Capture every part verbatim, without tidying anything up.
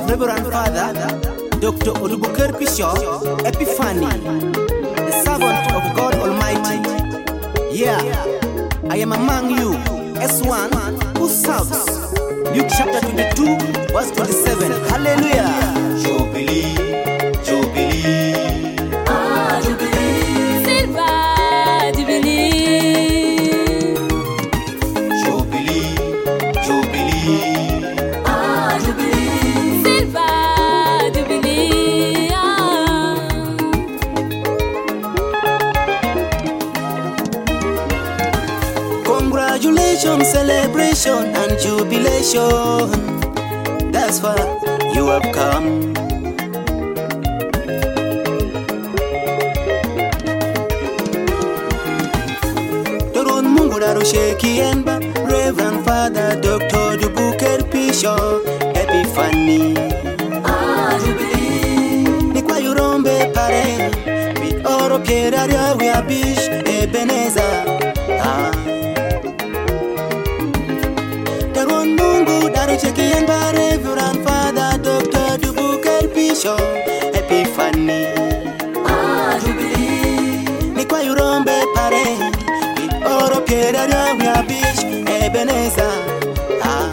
of Reverend Father Doctor Odubuker Pisho Epiphany, the servant of God Almighty. Yeah, I am among you as one who serves. Luke chapter twenty-two, verse twenty-seven. Hallelujah. Jubilee, Jubilee, ah, Jubilee, Silver Jubilee, Jubilee, Jubilee, ah, Jubilee, Silver Jubilee, ah. Congratulations, celebration and jubilation. That's why you have come. Doron Mungu darusheki enba, Reverend Father Doctor Odubuker Pisho Epiphany. Ah, Jubilee, Ni kwa yurombe pare, mit oro pieraria wiabish Ebenezer. Ah. Doron Mungu darusheki enba, Reverend Father Doctor Odubuker Pisho Epiphany. ah, Jubilee, Ni kwa yurombe pare, mit oro pieraria wiabish Ebenezer. Ah.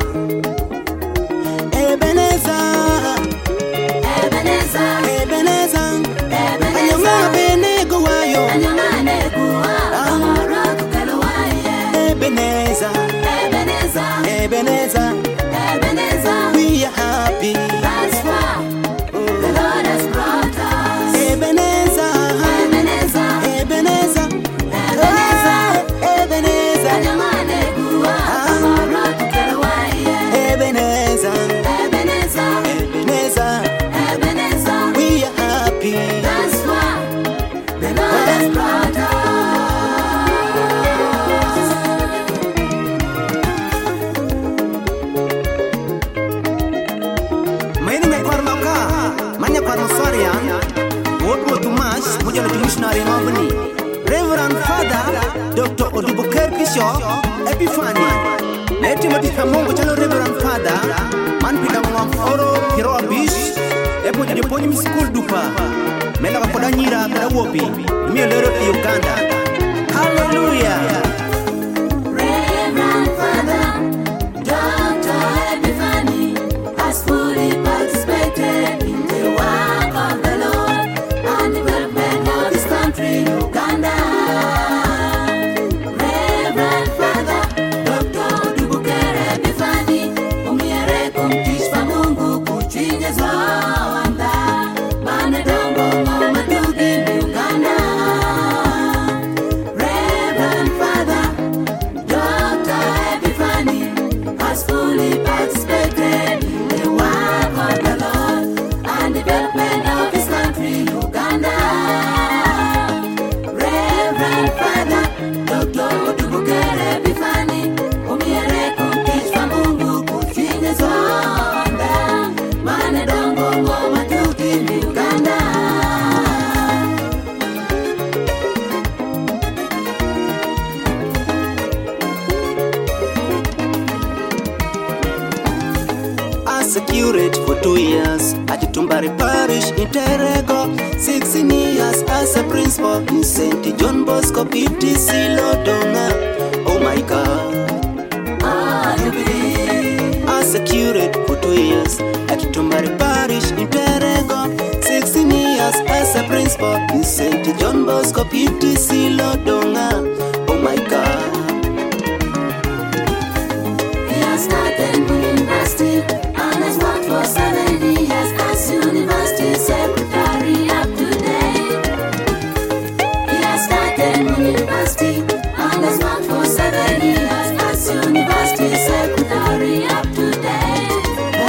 Ebenezer. Ebenezer, Ebenezer, Ebenezer, anyonga benego wayo. anyangane kuwa, amara kukeluwaye. Ebenezer, Ebenezer, Ebenezer, Ebenezer, we are happy. that's why the Lord has brought us. Ebenezer, Ebenezer, Ebenezer, Ebenezer, oh, Ebenezer, anyangane kuwa, amara kukeluwaye. Ebenezer, Ebenezer, Ebenezer, Ebenezer, we are happy. that's why the Lord has brought us. Maini mekwar maka, manya kwar maswaria, wotwo tumash, moja na tumishnari mabni. Reverend Father Doctor Odubuker Pisho Epiphany. Neti matika Mungu chalo Reverend Father, man pida mwam oro kiro abish, epo jide ponyi mi school dupa. Mela kakoda nyira kada wopi, miyo lero ki Uganda. Hallelujah. Reverend Father Doctor Epiphany has fully participated in the work of the Lord and development of this country, Uganda. Reverend Father Doctor Odubuker Epiphany umiere kumtishwa Mungu kuchinje zwanda bane dongo ngoma tugi Uganda. Reverend Father Doctor Epiphany has fully participated in the work of the Lord and development of his country, Uganda. Reverend Father Doctor Odubuker Epiphany umiere kumtishwa Mungu kuchinje zwanda mane dongo ngoma tuki Uganda. As a curate for two years at Tumbari Parish in Terego, sixteen years as a principal in Saint John Bosco P T C Lodonga. Oh my God. Ah, Jubilee, As a curate for two years at Tumbari Parish in Terego, sixteen years as a principal in Saint John Bosco P T C Lodonga. Oh my God. he has started university and has worked for seven years as university secretary up to date. He has started university and has worked for seven years as university secretary up to date. Ah.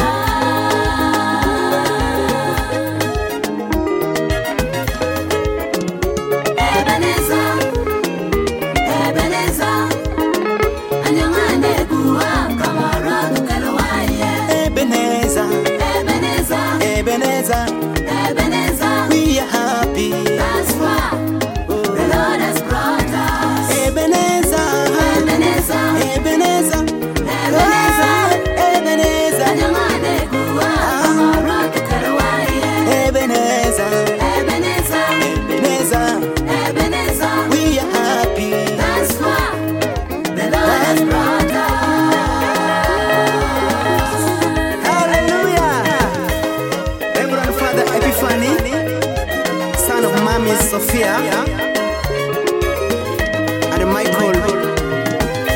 Ebenezer, Ebenezer, anyangane kuwa kamara kukeluwaye. Ebenezer, Ebenezer, Ebenezer, Ebenezer, we are happy. that's why the Lord has brought us.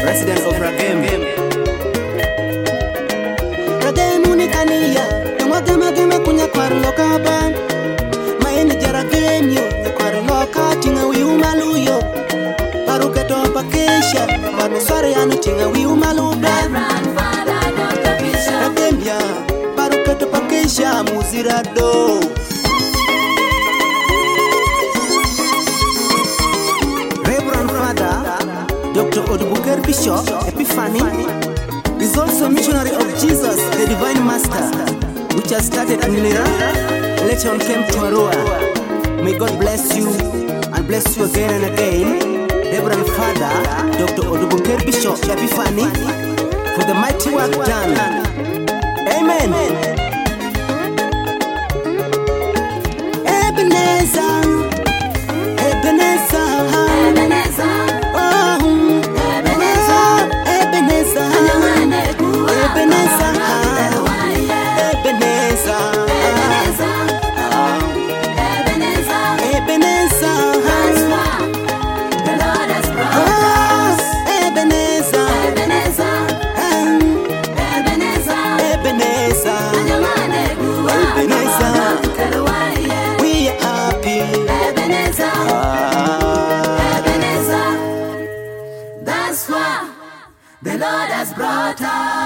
resident of Ragem. Ragem unikania, yamwagema gema kunya kwarloka ban. Maeni jaragem yo, kwarloka tinga wiumaluyo. Paruketo pakesha, manuswari anu tinga wiumaluba. Reverend Father Doctor Bishop. Ragem ya, paruketo pakesha muzirado. Doctor Oduboker Bishop Epiphany is also missionary of Jesus, the Divine Master, which has started in Nira, later on came to Arua. May God bless you and bless you again and again, Reverend Father Doctor Oduboker Bishop Epiphany, for the mighty work done. Amen. Ebenezer, Ebenezer, Ebenezer. The Lord has brought us.